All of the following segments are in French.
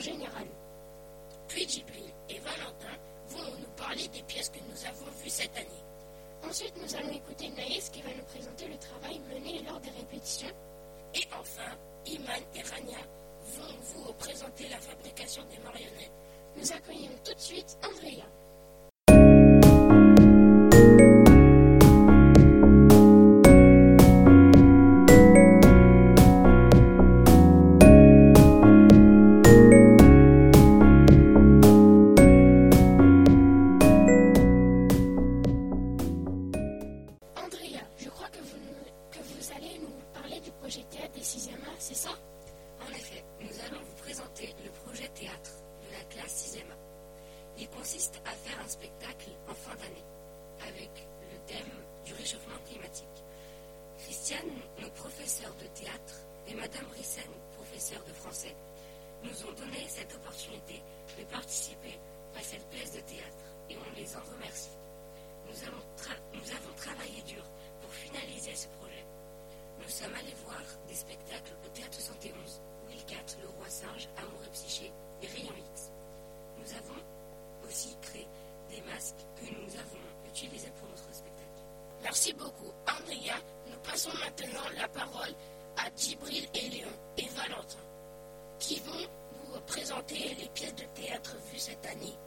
général. Puis Djibril et Valentin vont nous parler des pièces que nous avons vues cette année. Ensuite, nous allons écouter Naïs qui va nous présenter le travail mené lors des répétitions. Et enfin, Iman et Rania vont vous présenter la fabrication des marionnettes. Nous accueillons tout de suite Andrea. Andrea, je crois que vous allez nous parler du projet théâtre des 6e A, c'est ça? En effet, nous allons vous présenter le projet théâtre de la classe 6e A. Il consiste à faire un spectacle en fin d'année, avec le thème du réchauffement climatique. Christiane, notre professeure de théâtre, et Madame Rissen, professeure de français, nous ont donné cette opportunité de participer à cette pièce de théâtre, et on les en remercie. Nous avons travaillé dur pour finaliser ce projet. Nous sommes allés voir des spectacles au Théâtre 71, Will Cat, Le Roi Singe, Amour et Psyché et Rayon X. Nous avons aussi créé des masques que nous avons utilisés pour notre spectacle. Merci beaucoup, Andrea. Nous passons maintenant la parole à Djibril et Léon et Valentin, qui vont vous présenter les pièces de théâtre vues cette année.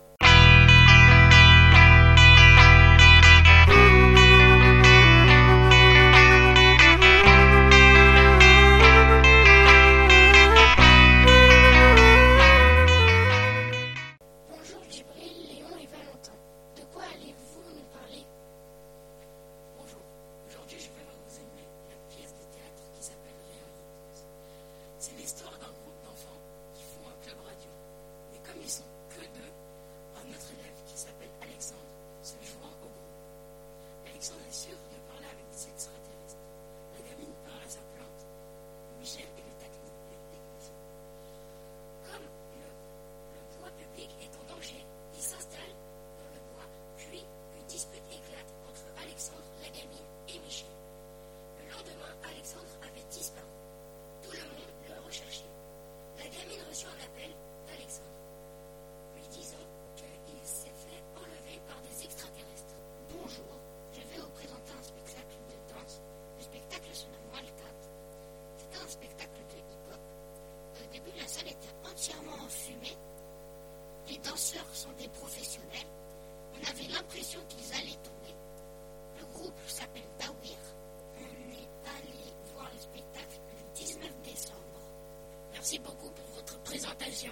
Bonjour Djibril, Léon et Valentin. De quoi allez-vous nous parler? Bonjour, aujourd'hui je vais vous aimer la pièce de théâtre qui s'appelle Rayon X. C'est l'histoire d'un groupe d'enfants qui font un club radio. Et comme ils sont que deux, un autre élève qui s'appelle Alexandre se joint au groupe. Alexandre est sûr de parler avec des extraterrestres. La gamine parle à sa plante. Michel est le technicien. Comme le bois public est en danger, il s'installe dans le bois, puis une dispute éclate entre Alexandre, la gamine et Michel. Le lendemain, Alexandre avait disparu. Tout le monde le recherchait. La gamine reçut un appel d'Alexandre, lui disant qu'il s'est fait enlever par des extraterrestres. Bonjour, je vais vous présenter un spectacle de danse. Le spectacle se nomme Wildcat. C'était un spectacle de hip-hop. Au début, la salle était entièrement enfumée. Les danseurs sont des professionnels. On avait l'impression qu'ils allaient tomber. Le groupe s'appelle Dawir. On est allé voir le spectacle le 19 décembre. Merci beaucoup pour votre présentation.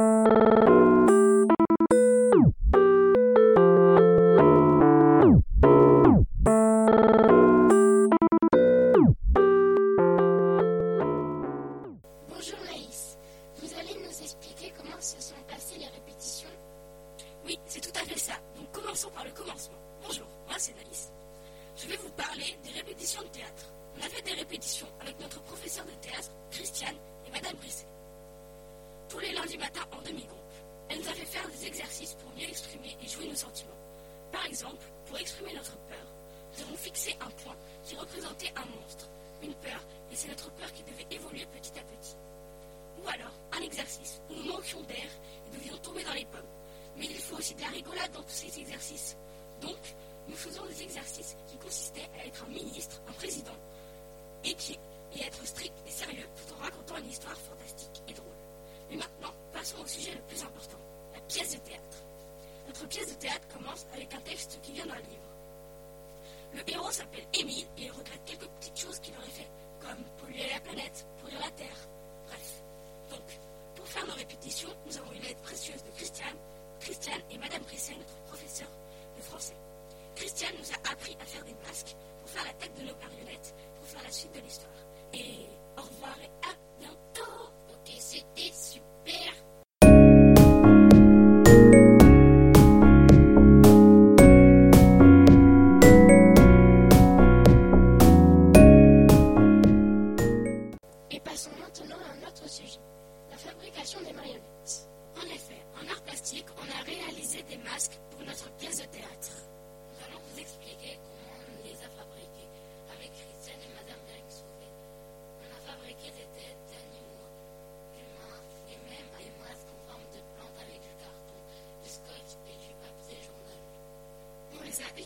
Bonjour Naïs, vous allez nous expliquer comment se sont passées les répétitions? Oui, c'est tout à fait ça. Donc commençons par le commencement. Bonjour, moi c'est Naïs. Je vais vous parler des répétitions de théâtre. On a fait des répétitions avec notre professeur de théâtre, Christiane, et Madame Brisset. Tous les lundis matins en demi-groupe. Elle nous a fait faire des exercices pour mieux exprimer et jouer nos sentiments. Par exemple, pour exprimer notre peur, nous avons fixé un point qui représentait un monstre, une peur, et c'est notre peur qui devait évoluer petit à petit. Ou alors, un exercice où nous manquions d'air et devions tomber dans les pommes. Mais il faut aussi de la rigolade dans tous ces exercices. Donc, nous faisons des exercices qui consistaient à être un ministre, un président, et être strict et sérieux tout en racontant une histoire fantastique et drôle. Mais maintenant, passons au sujet le plus important, la pièce de théâtre. Notre pièce de théâtre commence avec un texte qui vient d'un livre. Le héros s'appelle Émile et il regrette quelques petites choses qu'il aurait fait, comme polluer la planète, pourrir la terre, bref. Donc, pour faire nos répétitions, nous avons eu l'aide précieuse de Christiane et Madame Brisset, notre professeure de français. Christiane nous a appris à faire des masques pour faire la tête de nos marionnettes, pour faire la suite de l'histoire. Et au revoir et à bientôt. Ok, c'était super. Et passons maintenant à un autre sujet, la fabrication des marionnettes. En effet, en art plastique, on a réalisé des masques pour notre pièce de théâtre. Nous allons vous expliquer comment on les a fabriqués avec Christiane et Madame Bering-Sauvé. On a fabriqué des têtes d'animaux, d'humains et même des masques en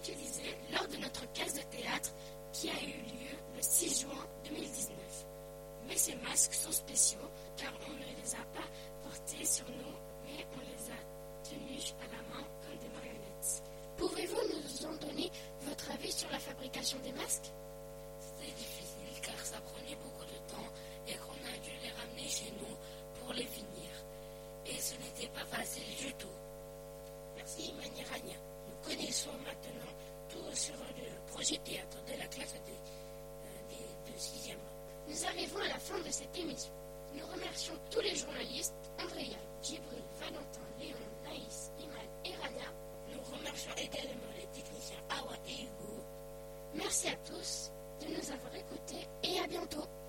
utilisés lors de notre pièce de théâtre qui a eu lieu le 6 juin 2019. Mais ces masques sont spéciaux car on ne les a pas portés sur nous, mais on les a tenus à la main comme des marionnettes. Pouvez-vous nous en donner votre avis sur la fabrication des masques? C'était difficile car ça prenait beaucoup de temps et qu'on a dû les ramener chez nous pour les finir. Et ce n'était pas facile du tout. Merci Manirania. Nous connaissons maintenant tout sur le projet théâtre de la classe de 6e. Nous arrivons à la fin de cette émission. Nous remercions tous les journalistes, Andrea, Djibril, Valentin, Léon, Naïs, Iman et Rania. Nous remercions également les techniciens Awa et Hugo. Merci à tous de nous avoir écoutés et à bientôt.